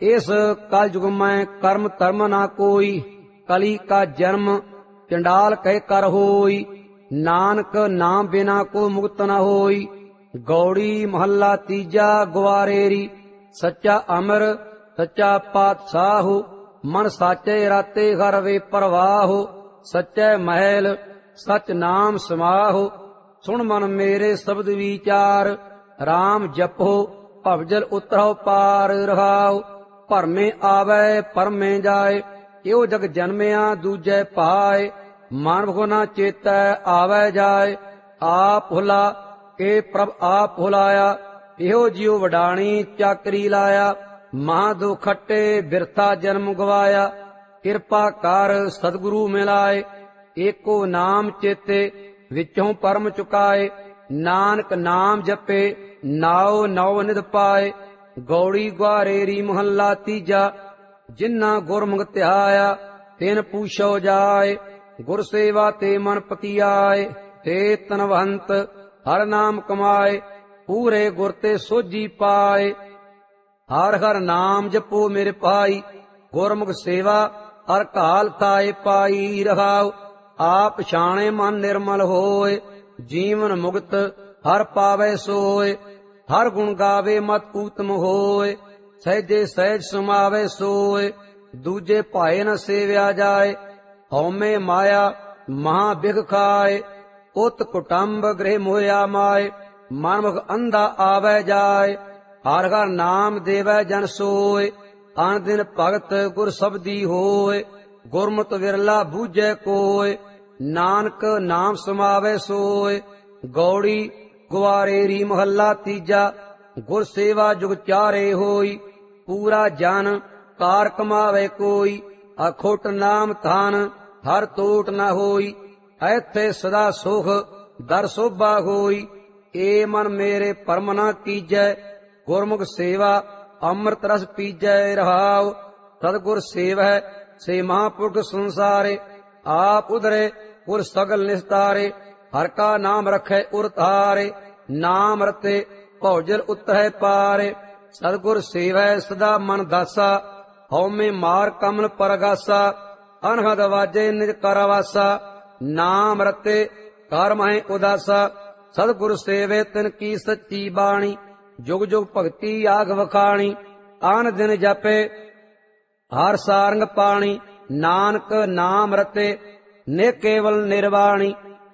इस कल युग में कर्म धर्म ना कोई, कली का जन्म चंडाल कह कर होई। नानक नाम बिना को मुक्त न होई। गौड़ी महला तीजा ग्वारेरी, सच्चा अमर सच्चा पातशाहु। मन साचे राते घर वे परवाहो, सच्चे महल सच नाम समाहो। सुन मन मेरे शब्द विचार, राम जपो भवजल उतरो पार रहाओ। भरमे आवे परमे जाए, यो जग जन्मिया दूजे पाए। मानव को न चेतै आवे जाए, आप भुला के प्रभ आप भुलाया। इहो जियो वडाणी चाकरी लाया, महादो खट्टे बिरथा जन्म गवाया। किरपा कर सतगुरु मिलाए, एको नाम चेते विचों परम चुकाए। नानक नाम जपे नाओ नौ निध पाए। गौड़ी ग्वारेरी महला तीजा, जिन्ना गुरमुख ध्याया तिन पूछो जाए। गुर सेवा ते मन पतियाए, ते तनवंत हर नाम कमाए। पूरे गुर ते सोझी पाए, हर हर नाम जपो मेरे पाई। गुरमुख सेवा हर काल थाए पाई रहाओ। आप छाणे मन निर्मल होए, जीवन मुक्त हर पावे सोए। हर गुण गावे मत ऊतम होए, सहजे सहज समावे सोए। दूजे भाए न सेव्या जाए, हौमे माया महा बिघ खाए। उत कुटुंब गृह मोया माए, मनमुख अंधा आवे जाए। हर हर नाम देवै जन सोए, अन दिन भगत गुर शब्दी होए। गुरमत विरला बूझे कोय, नानक नाम समावे सोए। गौड़ी ग्वारेरी महला तीजा, गुर सेवा जुग चारे होई। पूरा जन कार कमावे कोई, अखोट नाम थान हर टोट न होई। ऐथे सदा सुख दर शोभा होई, ए मन मेरे परम न कीजै। गुरमुख सेवा अमृत रस पीजै रहाओ। सतगुर सेवै से महापुरख संसारे, आप उधरे पुर सगल निस्तारे। हर का नाम रखै उर तारे, नाम रते भौजल उतरै पारे। सतगुर सेवै सदा मन दासा, हौमे मार कमल परगासा। अनहद वाजे निज करवासा, नाम रते कर महे उदासा। सतगुर सेवे तिन की सच्ची बाणी, जुग जुग भगति आग वखाणी। आन दिन जपे हर सारंग पाणी, नानक नाम रते ने केवल निर्वाणी।